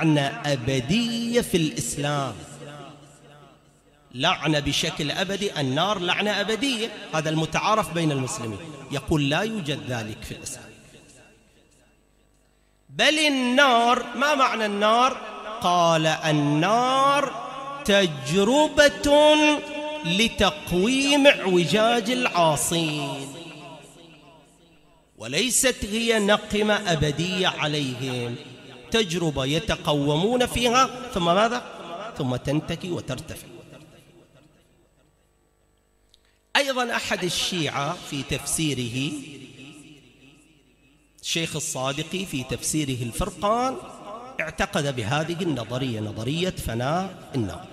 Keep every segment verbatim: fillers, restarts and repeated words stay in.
لعنة أبدية في الإسلام، لعنة بشكل أبدي، النار لعنة أبدية، هذا المتعارف بين المسلمين. يقول لا يوجد ذلك في الإسلام، بل النار، ما معنى النار؟ قال النار تجربة لتقويم اعوجاج العاصين، وليست هي نقمة أبدية عليهم، تجربة يتقومون فيها ثم ماذا؟ ثم تنتهي وترتفع. أيضا أحد الشيعة في تفسيره، الشيخ الصادقي في تفسيره الفرقان، اعتقد بهذه النظرية، نظرية فناء النار،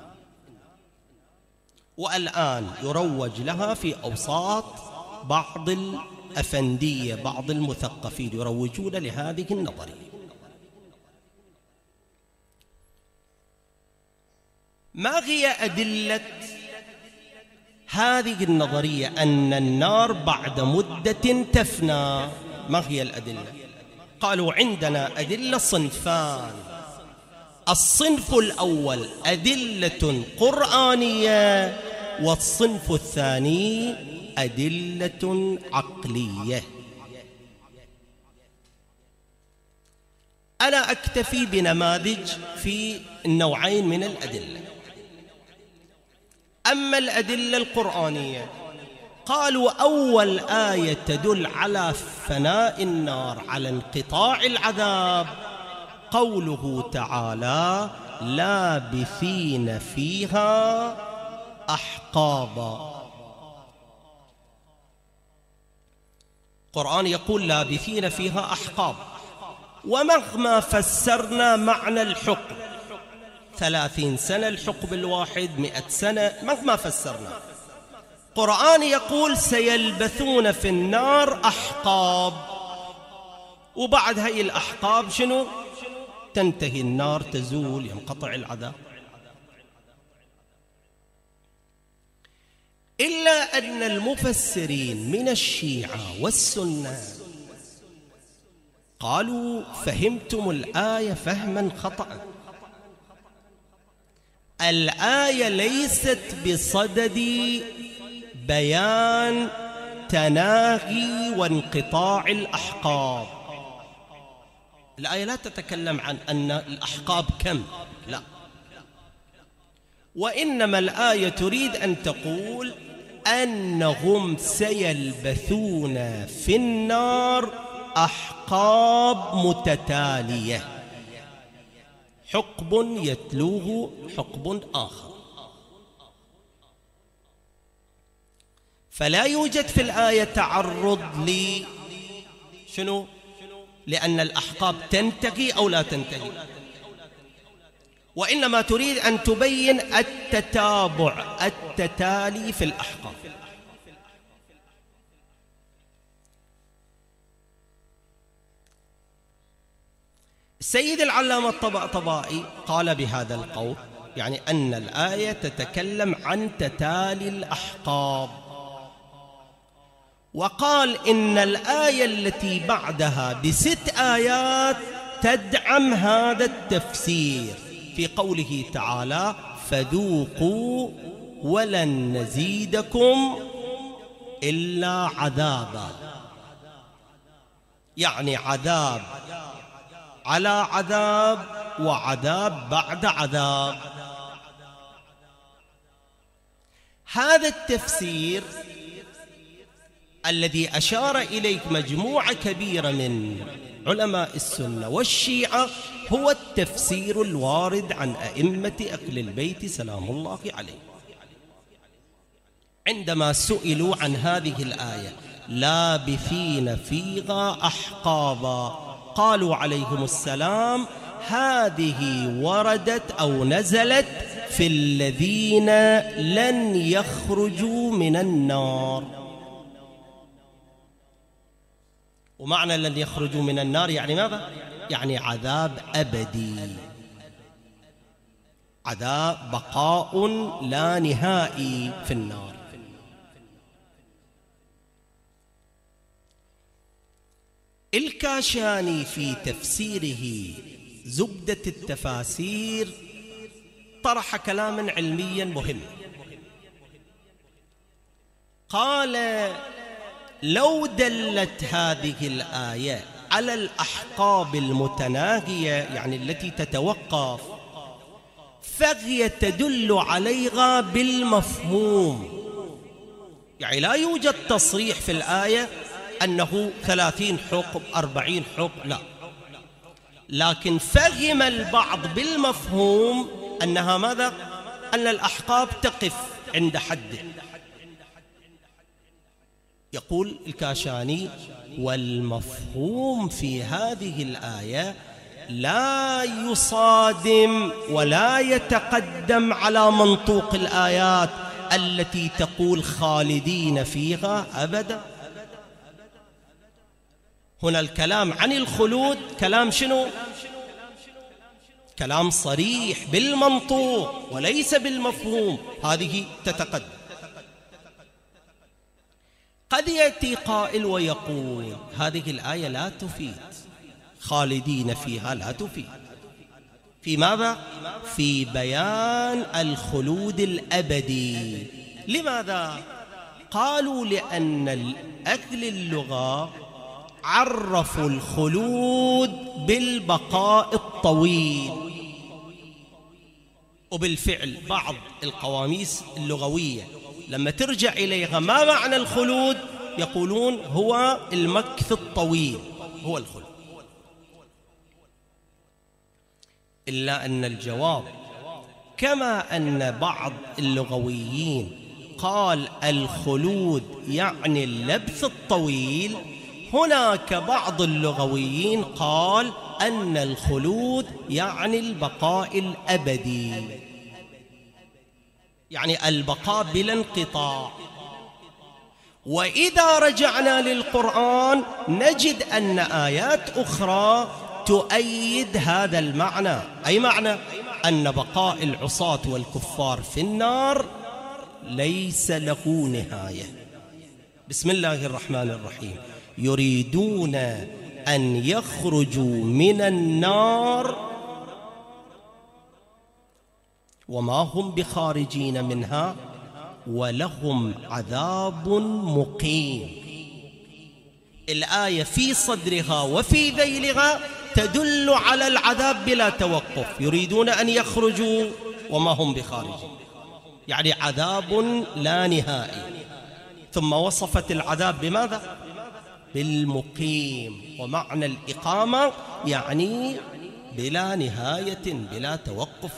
والآن يروج لها في أوساط بعض الأفندية، بعض المثقفين يروجون لهذه النظرية. ما هي أدلة هذه النظرية أن النار بعد مدة تفنى؟ ما هي الأدلة؟ قالوا عندنا أدلة صنفان، الصنف الأول أدلة قرآنية، والصنف الثاني أدلة عقلية. أنا أكتفي بنماذج في النوعين من الأدلة. أما الأدلة القرآنية، قالوا أول آية تدل على فناء النار، على انقطاع العذاب، قوله تعالى لابثين فيها أحقابا. القرآن يقول لابثين فيها أحقاب، ومهما فسرنا معنى الحكم، ثلاثين سنة الحقب الواحد، مئة سنة، مهما فسرنا، القرآن يقول سيلبثون في النار أحقاب، وبعد هاي الأحقاب شنو؟ تنتهي النار، تزول، ينقطع العذاب. إلا أن المفسرين من الشيعة والسنة قالوا فهمتم الآية فهما خطأ، الآية ليست بصدد بيان تناهي وانقطاع الأحقاب، الآية لا تتكلم عن أن الأحقاب كم، لا، وإنما الآية تريد أن تقول أنهم سيلبثون في النار أحقاب متتالية، حقب يتلوه حقب آخر. فلا يوجد في الآية تعرض ل شنو؟ لأن الأحقاب تنتهي أو لا تنتهي، وإنما تريد أن تبين التتابع، التتالي في الأحقاب. السيد العلامة الطباطبائي قال بهذا القول، يعني أن الآية تتكلم عن تتالي الأحقاب، وقال إن الآية التي بعدها بست آيات تدعم هذا التفسير في قوله تعالى فذوقوا ولن نزيدكم إلا عذابا، يعني عذاب على عذاب وعذاب بعد عذاب. هذا التفسير الذي أشار إليه مجموعة كبيرة من علماء السنة والشيعة هو التفسير الوارد عن أئمة أهل البيت سلام الله عليه. عندما سئلوا عن هذه الآية لابثين فيها أحقابا، قالوا عليهم السلام هذه وردت أو نزلت في الذين لن يخرجوا من النار. ومعنى لن يخرجوا من النار يعني ماذا؟ يعني عذاب أبدي، عذاب بقاء لا نهائي في النار. الكاشاني في تفسيره زبدة التفاسير طرح كلاما علميا مهم. قال: لو دلت هذه الآية على الأحقاب المتناهية، يعني التي تتوقف، فهي تدل عليها بالمفهوم. يعني لا يوجد تصريح في الآية أنه ثلاثين حكم أربعين حكم، لا، لكن فهم البعض بالمفهوم أنها ماذا؟ أن الأحقاب تقف عند حد. يقول الكاشاني: والمفهوم في هذه الآية لا يصادم ولا يتقدم على منطوق الآيات التي تقول خالدين فيها أبدا. هنا الكلام عن الخلود كلام شنو؟ كلام صريح بالمنطوق وليس بالمفهوم، هذه تتقدم. قد يأتي قائل ويقول: هذه الآية لا تفيد، خالدين فيها لا تفيد. في ماذا؟ في بيان الخلود الأبدي. لماذا؟ قالوا: لأن أهل اللغة عرفوا الخلود بالبقاء الطويل. وبالفعل بعض القواميس اللغوية لما ترجع إليها ما معنى الخلود يقولون هو المكث الطويل، هو الخلود. إلا أن الجواب كما أن بعض اللغويين قال الخلود يعني اللبث الطويل، هناك بعض اللغويين قال أن الخلود يعني البقاء الأبدي، يعني البقاء بلا انقطاع. وإذا رجعنا للقرآن نجد أن آيات أخرى تؤيد هذا المعنى. أي معنى؟ أن بقاء العصاة والكفار في النار ليس له نهاية. بسم الله الرحمن الرحيم: يريدون أن يخرجوا من النار وما هم بخارجين منها ولهم عذاب مقيم. الآية في صدرها وفي ذيلها تدل على العذاب بلا توقف. يريدون أن يخرجوا وما هم بخارجين، يعني عذاب لا نهائي. ثم وصفت العذاب بماذا؟ بالمقيم. ومعنى الإقامة يعني بلا نهاية بلا توقف.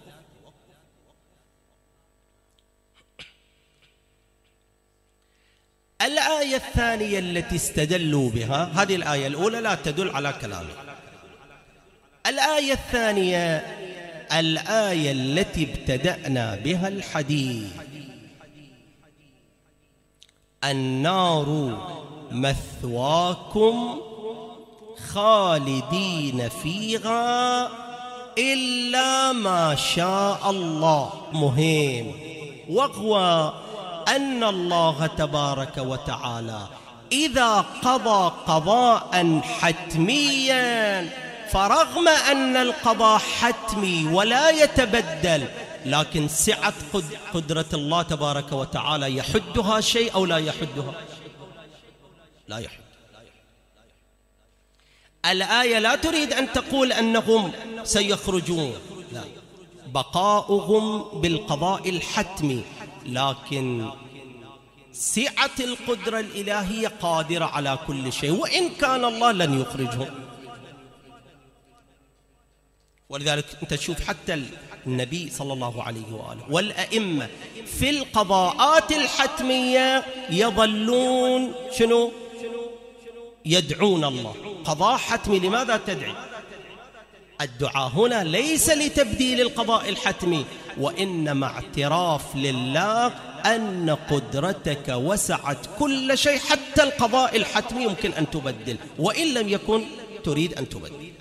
الآية الثانية التي استدلوا بها، هذه الآية الأولى لا تدل على كلامه. الآية الثانية الآية التي ابتدأنا بها الحديث: النار مثواكم خالدين فيها إلا ما شاء الله. مهم، وهو أن الله تبارك وتعالى إذا قضى قضاء حتميا، فرغم أن القضاء حتمي ولا يتبدل، لكن سعة قدرة الله تبارك وتعالى يحدها شيء أو لا يحدها؟ لا يحد. الآية لا تريد أن تقول أنهم سيخرجون، لا، بقاؤهم بالقضاء الحتمي، لكن سعة القدرة الإلهية قادرة على كل شيء، وإن كان الله لن يخرجهم. ولذلك أنت تشوف حتى النبي صلى الله عليه وآله والأئمة في القضاءات الحتمية يظلون شنو؟ يدعون الله. قضاء حتمي، لماذا تدعي؟ الدعاء هنا ليس لتبديل القضاء الحتمي، وإنما اعتراف لله أن قدرتك وسعت كل شيء، حتى القضاء الحتمي يمكن أن تبدل، وإن لم يكن تريد أن تبدل.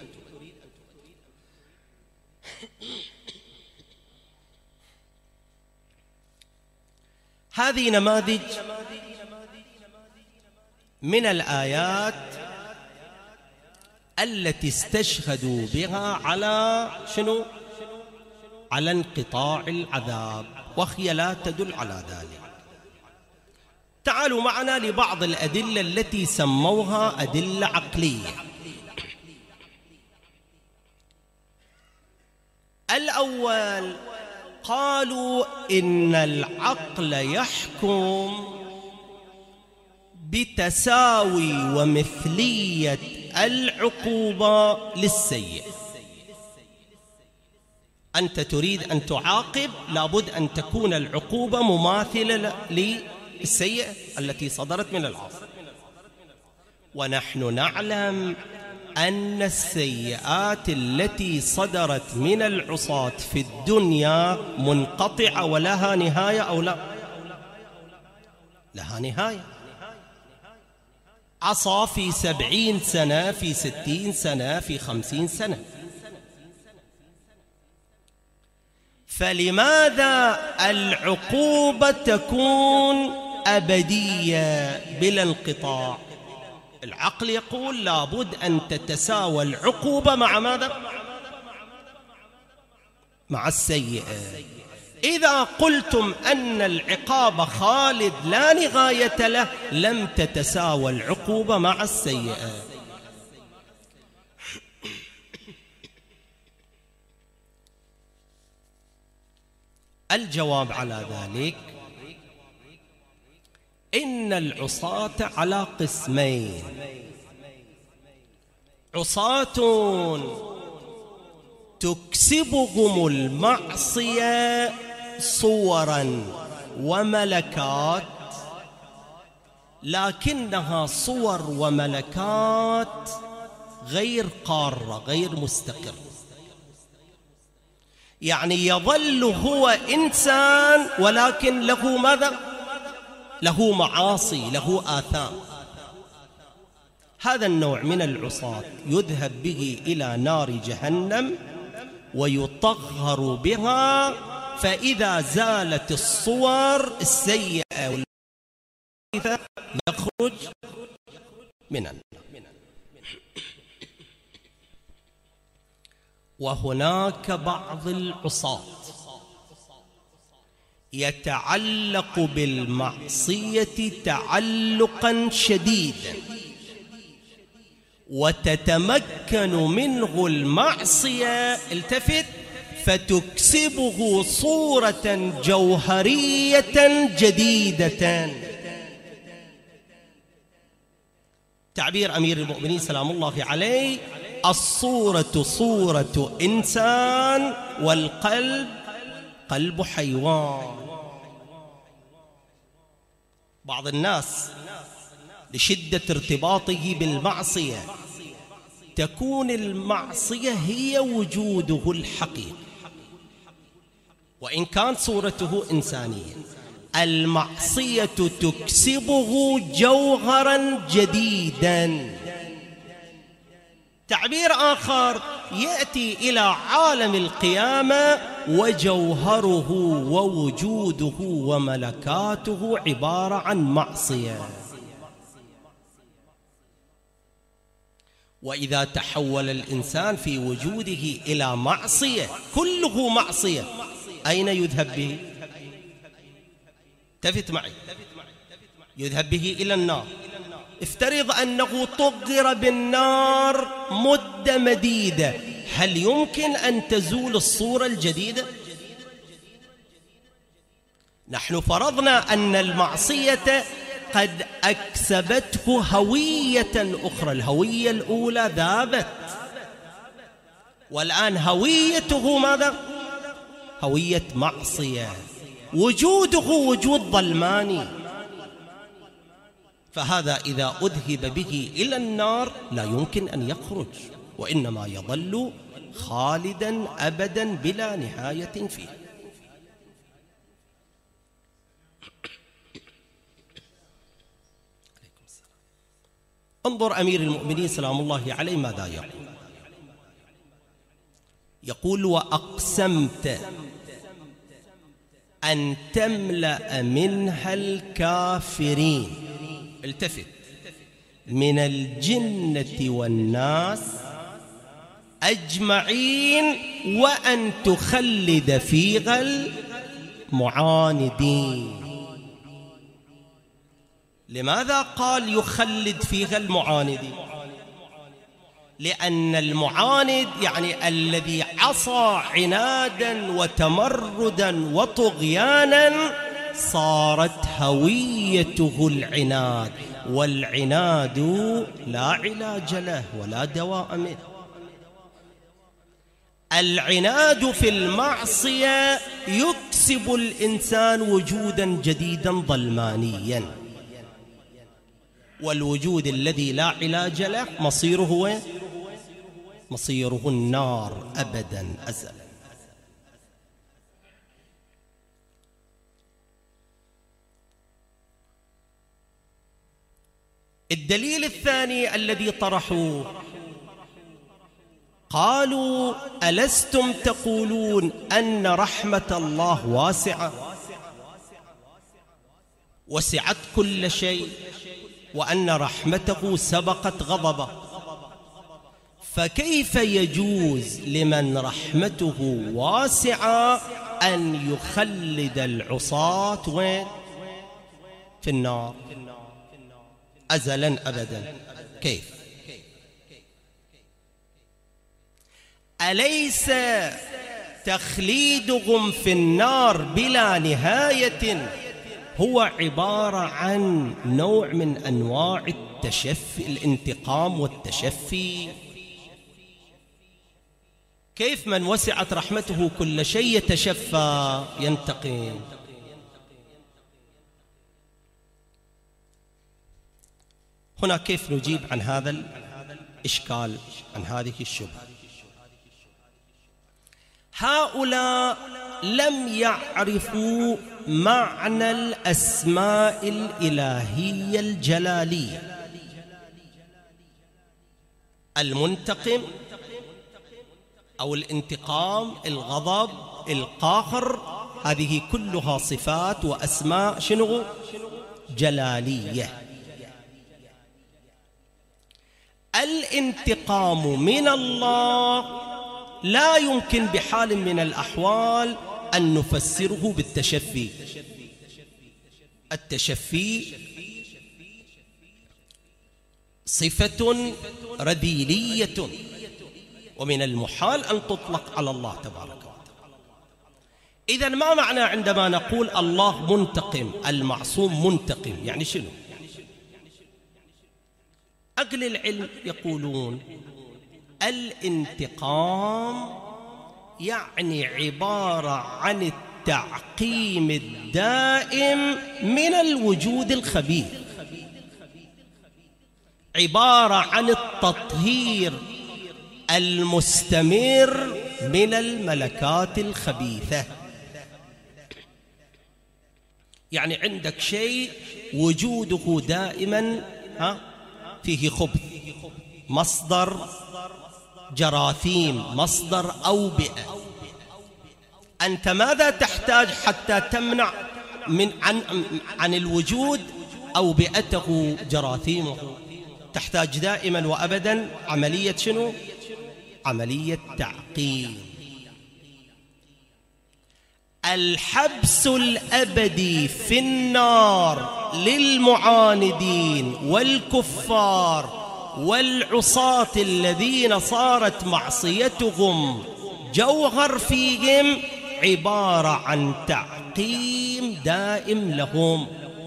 هذه نماذج من الآيات التي استشهدوا بها على شنو؟ على انقطاع العذاب، وهي لا تدل على ذلك. تعالوا معنا لبعض الأدلة التي سموها أدلة عقلية. الأول قالوا إن العقل يحكم بتساوي ومثلية العقوبة للسيء. أنت تريد أن تعاقب، لابد أن تكون العقوبة مماثلة للسيئة التي صدرت من العاصي. ونحن نعلم أن السيئات التي صدرت من العصاة في الدنيا منقطعة ولها نهاية أو لا؟ لها نهاية. عصى في سبعين سنة، في ستين سنة، في خمسين سنة. فلماذا العقوبة تكون أبدية بلا انقطاع؟ العقل يقول لابد أن تتساوى العقوبة مع ماذا؟ مع السيئة. إذا قلتم أن العقاب خالد لا نهاية له، لم تتساوى العقوبة مع السيئة. الجواب على ذلك إن العصاة على قسمين: عصاة تكسبهم المعصية صورا وملكات، لكنها صور وملكات غير قارة، غير مستقرة. يعني يظل هو إنسان ولكن له ماذا؟ له معاصي، له آثام. هذا النوع من العصاة يذهب به إلى نار جهنم ويطهر بها، فإذا زالت الصور السيئة والخبيثة يخرج من النار. وهناك بعض العصاة يتعلق بالمعصية تعلقا شديدا، وتتمكن منه المعصية، التفت، فتكسبه صورة جوهرية جديدة. تعبير أمير المؤمنين سلام الله عليه: الصورة صورة إنسان والقلب قلب حيوان. بعض الناس لشدة ارتباطه بالمعصية تكون المعصية هي وجوده الحقيقي، وإن كان صورته إنسانية. المعصية تكسبه جوهرا جديدا. تعبير آخر: يأتي إلى عالم القيامة وجوهره ووجوده وملكاته عبارة عن معصية. وإذا تحول الإنسان في وجوده إلى معصية، كله معصية، أين يذهب به؟ التفت معي، يذهب به إلى النار. افترض أنه طغر بالنار مدة مديدة، هل يمكن أن تزول الصورة الجديدة؟ نحن فرضنا أن المعصية قد أكسبته هوية أخرى، الهوية الأولى ذابت، والآن هويته ماذا؟ هوية معصية، وجوده وجود ظلماني. فهذا إذا أذهب به إلى النار لا يمكن أن يخرج، وإنما يظل خالدا أبدا بلا نهاية فيه. انظر أمير المؤمنين سلام الله عليه ماذا يقول. يقول: وأقسمت أن تملأ منها الكافرين، التفت، من الجنة والناس أجمعين وأن تخلد فيها المعاندين. لماذا قال يخلد فيها المعاندين؟ لأن المعاند يعني الذي عصى عنادا وتمردا وطغيانا صارت هويته العناد، والعناد لا علاج له ولا دواء منه. العناد في المعصية يكسب الإنسان وجودا جديدا ظلمانيا، والوجود الذي لا علاج له مصيره هو مصيره النار أبدا أزلا. الدليل الثاني الذي طرحوه قالوا ألستم تقولون أن رحمة الله واسعة وسعت كل شيء وأن رحمته سبقت غضبه، فكيف يجوز لمن رحمته واسعة أن يخلد العصاة وين؟ في النار أزلا أبدا؟ كيف؟ أليس تخليدهم في النار بلا نهاية هو عبارة عن نوع من أنواع التشفي، الانتقام والتشفي؟ كيف من وسعت رحمته كل شيء يتشفى ينتقم؟ هنا كيف نجيب عن هذا الإشكال، عن هذه الشبهة؟ هؤلاء لم يعرفوا معنى الأسماء الإلهية الجلالية. المنتقم أو الانتقام، الغضب، القاهر، هذه كلها صفات وأسماء شنو؟ جلالية. الانتقام من الله لا يمكن بحال من الأحوال أن نفسره بالتشفي. التشفي صفة رذيلية ومن المحال أن تطلق على الله تبارك وتعالى. إذن ما معنى عندما نقول الله منتقم، المعصوم منتقم، يعني شنو؟ أهل العلم يقولون الانتقام يعني عبارة عن التعقيم الدائم من الوجود الخبيث، عبارة عن التطهير المستمر من الملكات الخبيثة. يعني عندك شيء وجوده دائما ها فيه خبث، مصدر جراثيم، مصدر أوبئة. أنت ماذا تحتاج حتى تمنع من عن عن الوجود أوبئته جراثيمه؟ تحتاج دائما وأبدا عملية شنو؟ عملية تعقيم. الحبس الأبدي في النار للمعاندين والكفار والعصاة الذين صارت معصيتهم جوهر فيهم عبارة عن تعقيم دائم لهم.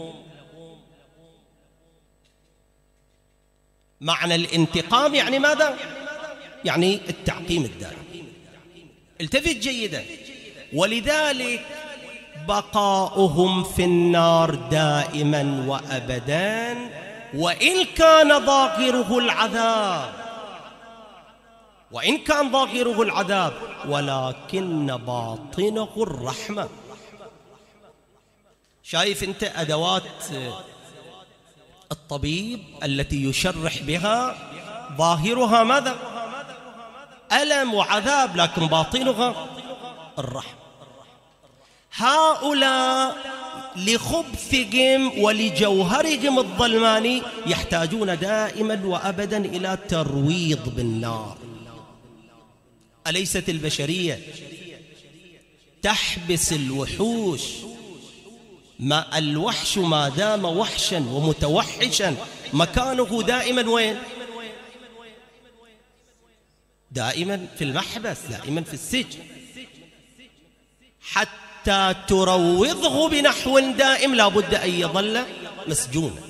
معنى الانتقام يعني ماذا؟ يعني التعقيم الدائم. التفت جيدا. ولذلك بقاؤهم في النار دائما وأبدا وإن كان ظاهره العذاب، وإن كان ظاهره العذاب ولكن باطنه الرحمة. شايف أنت أدوات الطبيب التي يشرح بها ظاهرها ماذا؟ ألم وعذاب، لكن باطنها الرحمة. هؤلاء لخبثهم ولجوهرهم الظلماني يحتاجون دائما وأبدا إلى ترويض بالنار. أليست البشرية تحبس الوحوش؟ ما الوحش ما دام وحشا ومتوحشا مكانه دائما وين؟ دائما في المحبس، دائما في السجن، حتى تروضه بنحو دائم لا بد أن يظل مسجونا.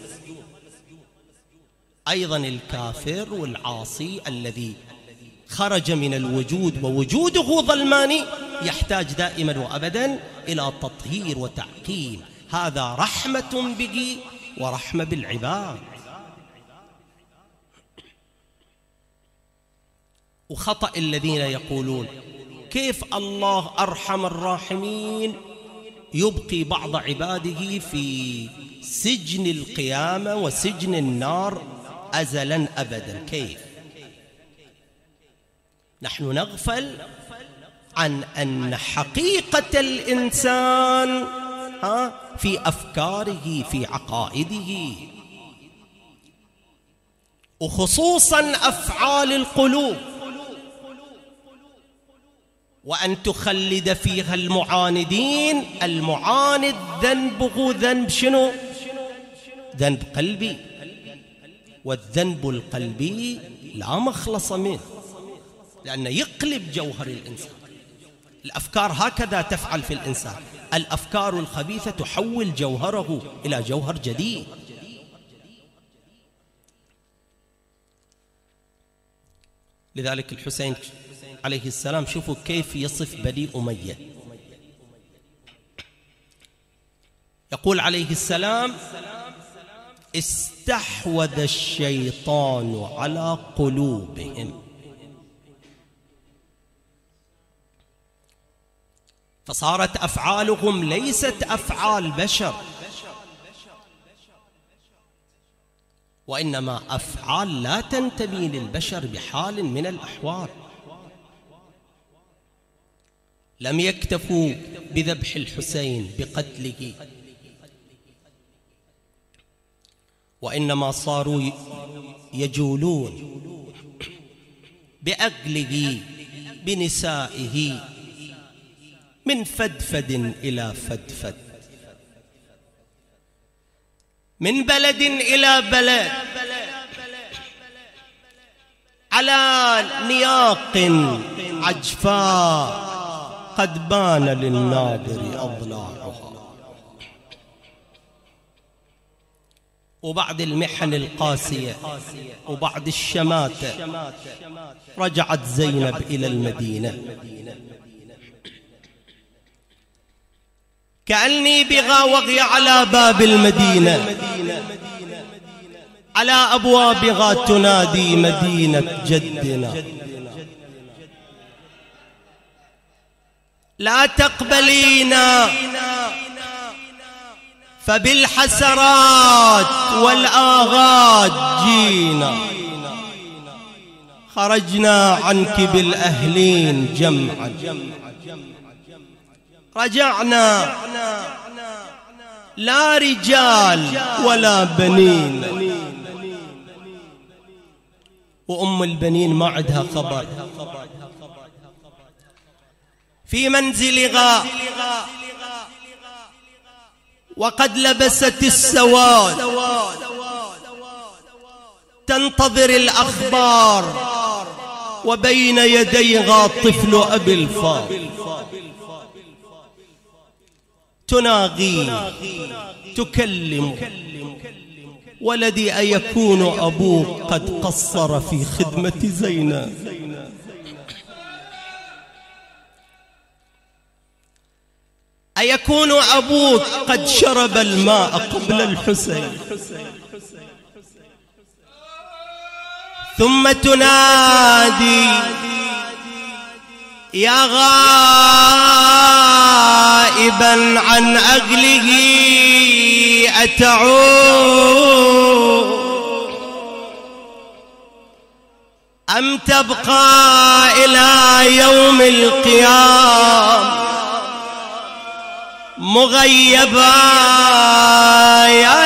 أيضا الكافر والعاصي الذي خرج من الوجود ووجوده ظلماني يحتاج دائما وأبدا إلى تطهير وتعقيم. هذا رحمة به ورحمة بالعباد. وخطأ الذين يقولون كيف الله أرحم الراحمين يبقي بعض عباده في سجن القيامة وسجن النار أزلا أبدا؟ كيف؟ نحن نغفل عن أن حقيقة الإنسان في أفكاره، في عقائده، وخصوصا أفعال القلوب، وأن تخلد فيها المعاندين. المعاند ذنبه ذنب شنو؟ ذنب قلبي، والذنب القلبي لا مخلص منه، لأنه يقلب جوهر الإنسان. الأفكار هكذا تفعل في الإنسان، الأفكار الخبيثة تحول جوهره إلى جوهر جديد. لذلك الحسين عليه السلام شوفوا كيف يصف بني أمية. يقول عليه السلام: استحوذ الشيطان على قلوبهم، فصارت أفعالهم ليست أفعال بشر، وإنما أفعال لا تنتمي للبشر بحال من الأحوال. لم يكتفوا بذبح الحسين بقتله، وإنما صاروا يجولون بأقله بنسائه من فدفد إلى فدفد، من بلد إلى بلد، على نياق عجفاء قد بان للناظر أضلاعها. وبعد المحن القاسية وبعد الشماتة رجعت زينب إلى المدينة، كأني بغى وغي على باب المدينة، على أبوابها تنادي مدينة جدنا: لا تقبلينا فبالحسرات والآغات جينا، خرجنا عنك بالأهلين جمعا، رجعنا لا رجال ولا بنين. وأم البنين ما عندها خبر، في منزلها وقد لبست السواد، تنتظر الأخبار، وبين يديها طفل أبي الفاضل، تناغي تكلم: ولدي أيكون أبوك قد قصر في خدمة زينب؟ أيكون أبوك قد شرب الماء قبل الحسين؟ ثم تنادي: يا غائبا عن أهله أتعود أم تبقى إلى يوم القيامة مغيبا؟ يا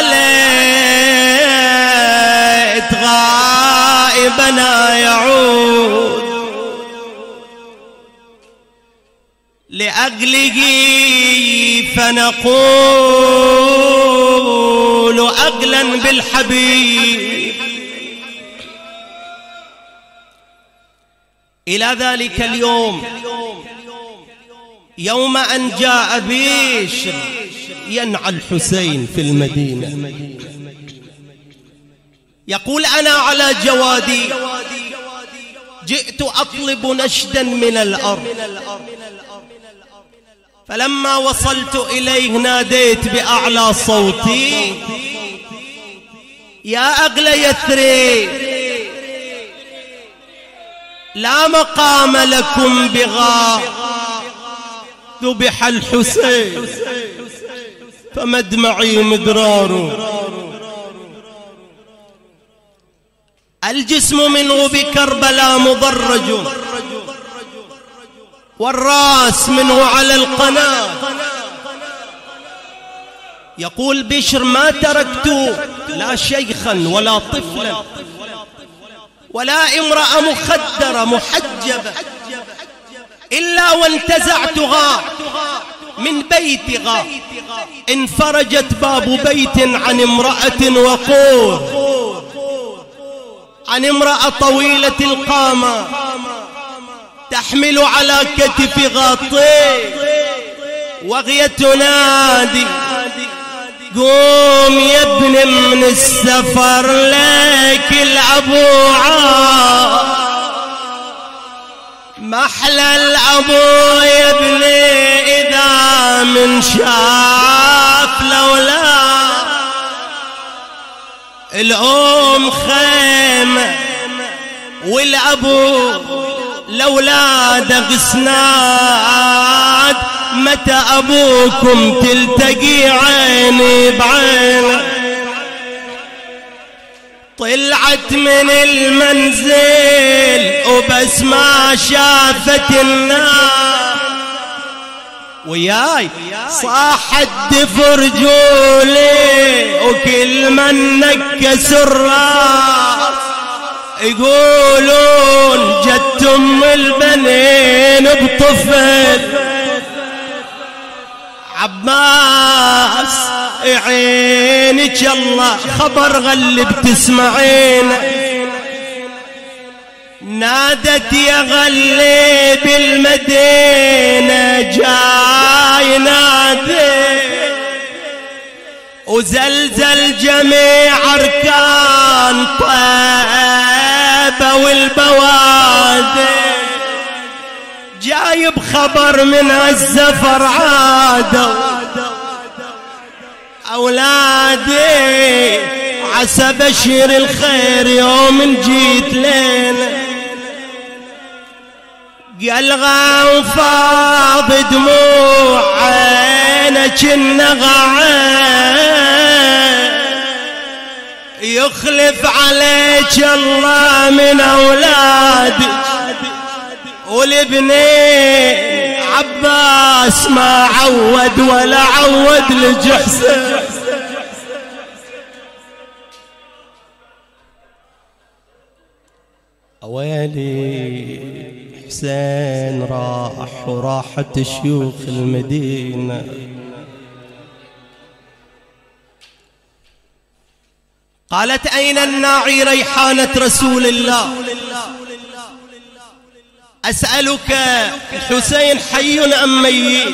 ليت غائبنا يعود. لأجله فنقول أغلا بالحبيب. إلى ذلك اليوم يوم أن جاء بشر ينعى الحسين في المدينة، يقول أنا على جوادي جئت أطلب نشدا من الأرض، فلما وصلت إليه ناديت بأعلى صوتي يا أغلى يثرب لا مقام لكم بغار، ذبح الحسين فمدمعي مدرار. الجسم منه بكربلاء مضرج، والراس منه على القناة. يقول بشر ما تركت لا شيخا ولا طفلا ولا امرأة مخدرة محجبة إلا وانتزعتها من بيتها. انفرجت باب بيت عن امرأة وقور، عن امرأة طويلة القامة تحمل على كتفها طير وهي تنادي قوم يا ابن من السفر لك الأبوعة، محلى الأبو يا ابني إذا من شاف لولا الأم خيمة والأبو لأولاد غسناد، متى أبوكم تلتقي عيني بعين. طلعت من المنزل وبس ما شافت النار، وياي صاحت دفر رجولي وكل من نكس الراس يقولون جت ام البنين بطفل. عباس عينك الله خبر غلب تسمعين، نادت يا غلي بالمدينة جاي نادي، وزلزل جميع أركان طيبة والبوادي، جايب خبر من الزفر عادوا أولادي، عسى بشير الخير يوم جيت ليلة. قلغى وفاض دموع عينك النغعين، يخلف عليك الله من أولادك والابنين. عباس ما عود ولا عود لجحسن، ويلي حسين راح وراحت شيوخ المدينة. قالت أين الناعي ريحانة رسول الله؟ أسألك الحسين حي أم ميت؟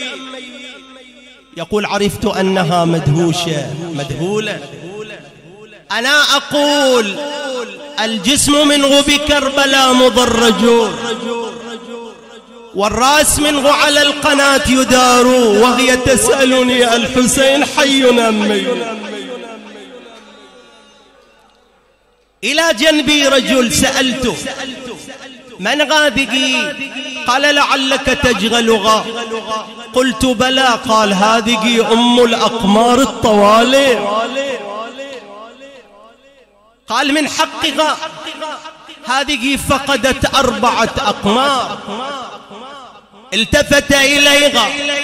يقول عرفت أنها مدهوشة مذهولة. أنا أقول الجسم منه بكربلاء مضرج، والرأس منه على القناة يدار، وهي تسألني الحسين حي أم ميت؟ إلى جنبي رجل سألته من غاذقي؟ قال لعلك تجغلها. قلت بلى. قال هذه أم الأقمار الطوالي. قال من حقها، هذه فقدت أربعة أقمار. التفت إليها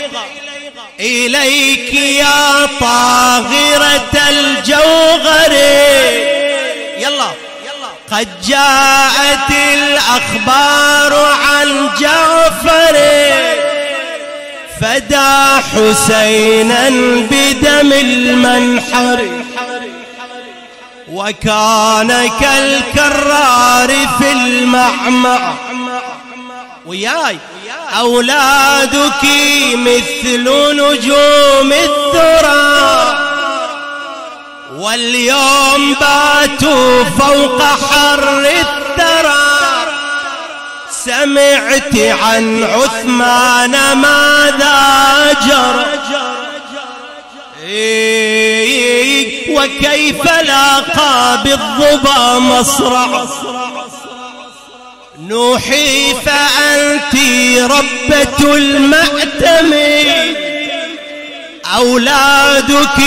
إليك يا طاغرة الجوغر، يلا قد جاءت الأخبار عن جعفر، فدى حسينا بدم المنحر وكان كالكرار في المعمع. وياي أولادك مثل نجوم الثرى واليوم باتوا فوق حر الثرى. سمعت عن عثمان ماذا جرى وكيف لاقى بالظبا مصرع. نوحي فأنت ربة المأتم أولادك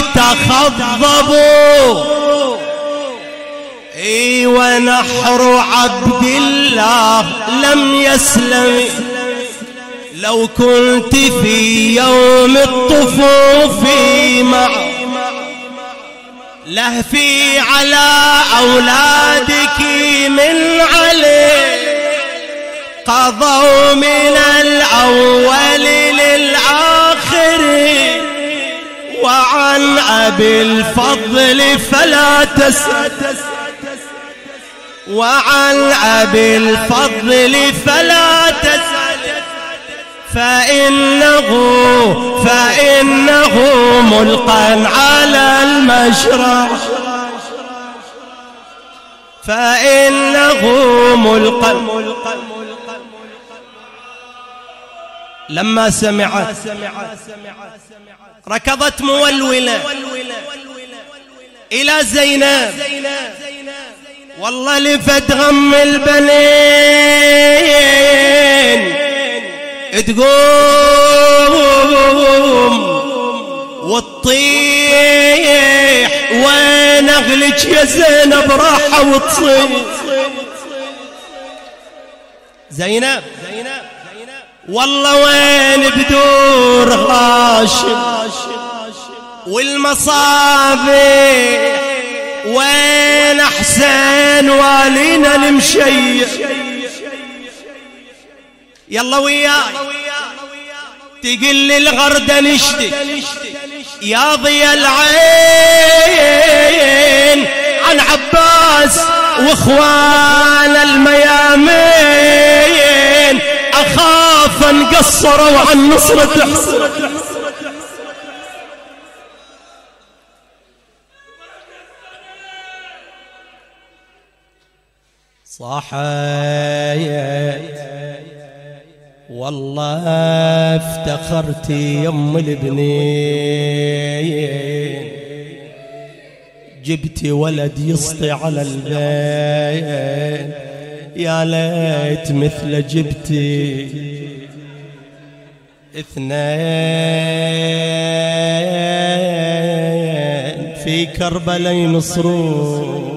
تخضبوا اي ونحر عبد الله لم يسلم. لو كنت في يوم الطفوف مع لهفي على أولادك من علي قضوا من الأول للآخر. وعن أبي الفضل فلا تسأل وعن أبي الفضل فلا تسأل فإنه فإنه ملقى على المشرع فإنه ملقى. لما سمعت ركضت مولولة إلى زينب والله لفت غم البنين تقوم وتطيح وين اغلج يا زينب راحة وتصيح. زينب والله وين بدور غاشم والمصابيح وين احسن والينا المشيع. يلا وياي تقل الغردة نشتي يا ضيا العين عن عباس واخوان الميامين اخاف ان قصروا عن نصرة حسن. صحيت والله افتخرت يم البنين جبتي ولد يسطي على البين يا ليت مثل جبتي اثنين في كربلاء ينصرون.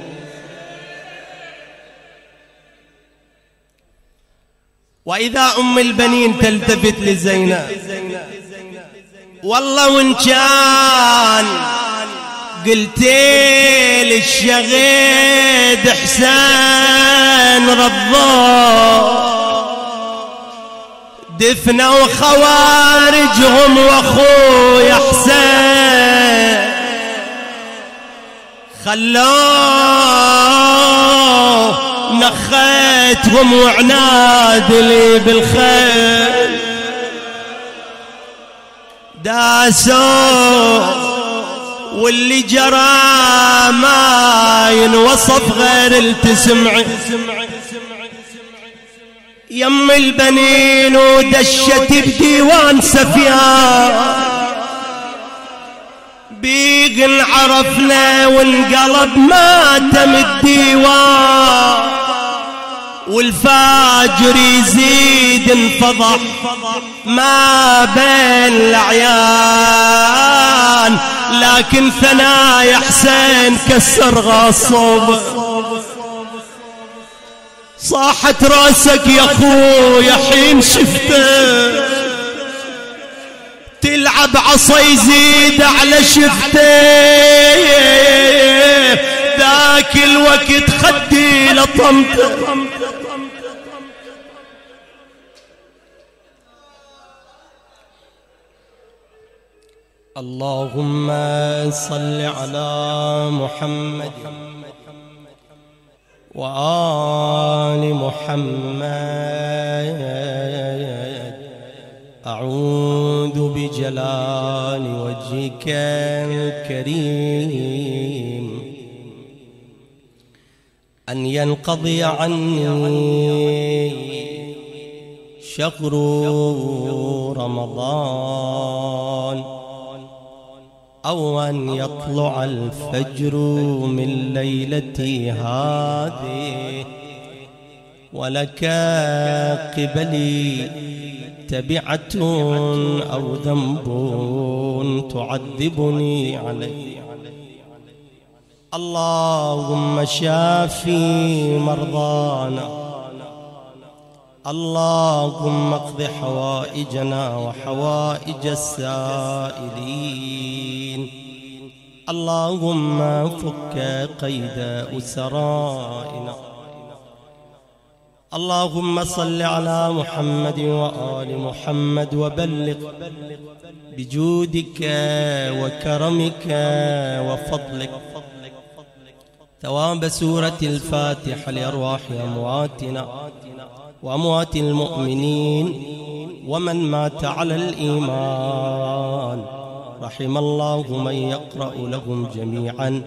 وإذا أم البنين تلتفت لزينب والله وإن كان قلتي للشغيد حسين رضاه دفنوا خوارجهم واخويا حسين خلوه نخيتهم وعناد لي بالخيل داسوا واللي جرى ما ينوصف غير التسمع. يم البنين ودشت بديوان سفيان بيقن عرفنا وانقلب ماتم الديوان والفاجر يزيد انفضح ما بين الأعيان لكن ثنايا حسين كسر غاصب. صاحت راسك يا خويا حين شفته تلعب عصا يزيد على شفته ذاك الوقت خدي لطمته اللهم صل على محمد وآل محمد. أعوذ بجلال وجهك الكريم أن ينقضي عني شهر رمضان، أو أن يطلع الفجر من ليلتي هذه ولك قبلي تبعة أو ذنب تعذبني عليه. اللهم شافي مرضانا، اللهم اقض حوائجنا وحوائج السائلين، اللهم فك قيد أسرائنا. اللهم صل على محمد وآل محمد وبلغ بجودك وكرمك وفضلك ثواب سورة الفاتحة لأرواح أمواتنا وأموات المؤمنين ومن مات على الإيمان. رحم الله من يقرأ لهم جميعا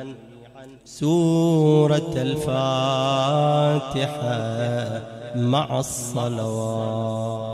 سورة الفاتحة مع الصلوات.